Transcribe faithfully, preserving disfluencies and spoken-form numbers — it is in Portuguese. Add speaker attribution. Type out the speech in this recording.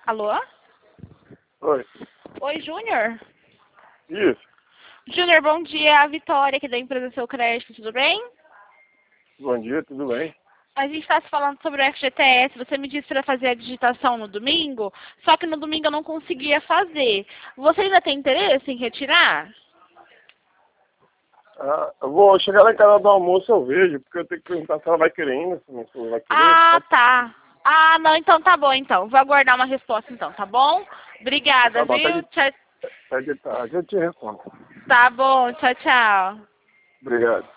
Speaker 1: Alô?
Speaker 2: Oi.
Speaker 1: Oi, Júnior?
Speaker 2: Isso.
Speaker 1: Júnior, bom dia. A Vitória aqui da empresa Seu Crédito, tudo bem?
Speaker 2: Bom dia, tudo bem?
Speaker 1: A gente está se falando sobre o F G T S. Você me disse para fazer a digitação no domingo, só que no domingo eu não conseguia fazer. Você ainda tem interesse em retirar?
Speaker 2: Ah, eu vou chegar lá em casa do almoço, eu vejo, porque eu tenho que perguntar se ela vai querer ainda, se minha esposa vai querer.
Speaker 1: Ah,
Speaker 2: Pode...
Speaker 1: tá. Ah, não, então tá bom, então. Vou aguardar uma resposta, então, tá bom? Obrigada,
Speaker 2: Tá bom, até
Speaker 1: viu?
Speaker 2: de,
Speaker 1: Tchau.
Speaker 2: até de tarde eu te respondo.
Speaker 1: Tá bom, tchau, tchau.
Speaker 2: Obrigado.